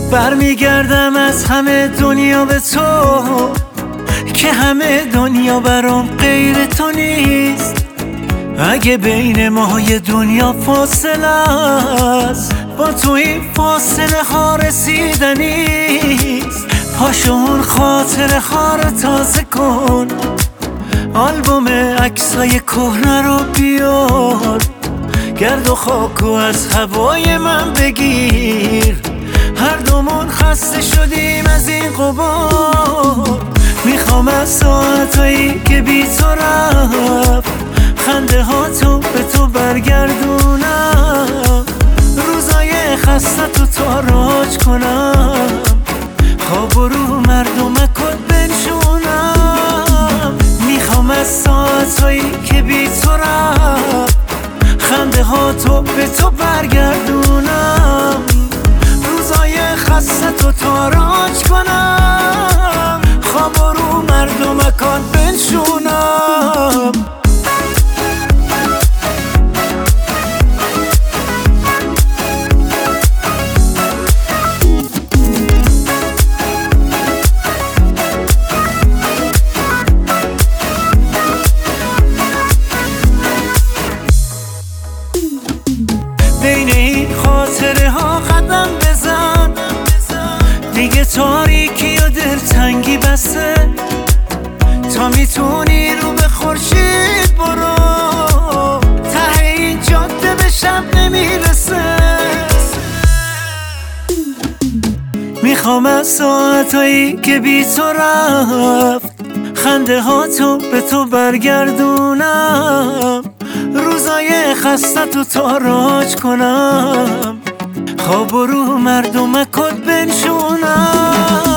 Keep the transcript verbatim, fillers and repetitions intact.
برمیگردم از همه دنیا به تو که همه دنیا برام غیر تو نیست. اگه بین ما یه دنیا فاصله است، با تو این فاصله ها رسیدنیست. پاشو اون خاطره ها رو تازه کن، آلبوم عکسای کهنه رو بیار، گرد و خاکو از هوای من بگیر. هر دومون خسته شدیم از این غبار. میخوام از ساعتایی که بی تو رفت خنده ها تو به تو برگردونم، روزای خسته تو تاراج کنم، خواب و رو مردمکت بنشونم. میخوام از ساعتایی که بی تو رفت خنده ها تو به تو برگردونم، روزای خسته تو تاراج کنم، خواب و رو مردمکت بنشونم. بین این خاطره ها قدم بزن، دیگه تاریکی و دلتنگی بسه. تا میتونی رو به خورشید برو، ته این جاده به شب نمیرسه. میخوام از ساعتایی که بی تو رفت خنده ها تو به تو برگردونم، روزای خسته تو تاراج کنم، خواب و رو مردمکت بنشونم.